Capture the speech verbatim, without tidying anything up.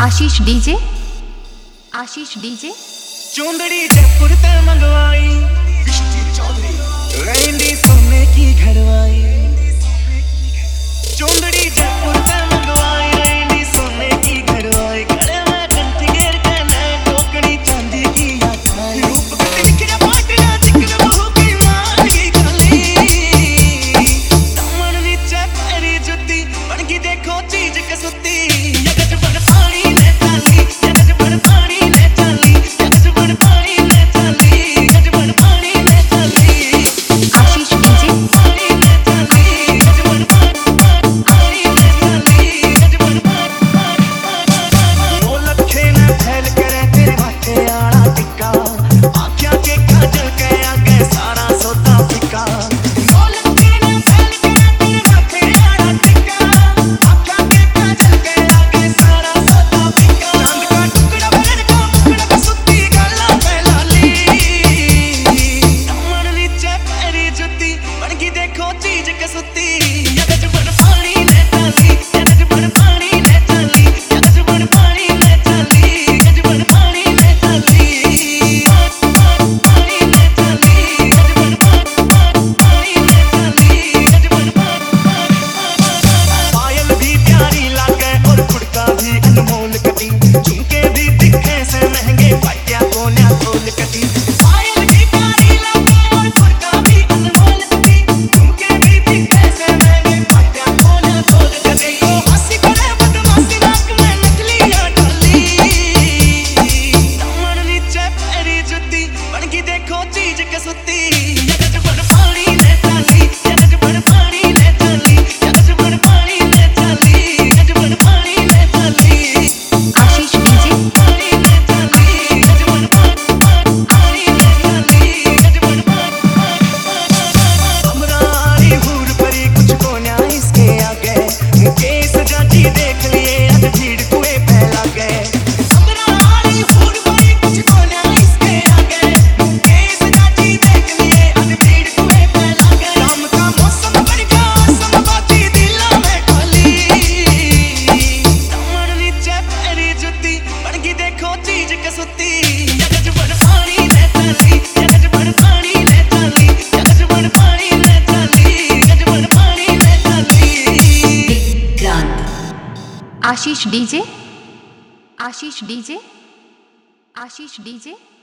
आशीष DJ Ashish DJ चौंदड़ी जयपुर ते मंगवाई रहंदी सोने की घरवाई। चौंदड़ी जयपुर ते मंगवाई रहंदी सोने की घरवाई। गले में कंठी घेर के नैन टोकनी चांदी की आखाई। रूप गति निखरा पाटना चिकन बहू की मान की गली। दामन विच पैरी जुत्ती बन की देखो चीज कसुत्ती। Ashish DJ Ashish DJ Ashish DJ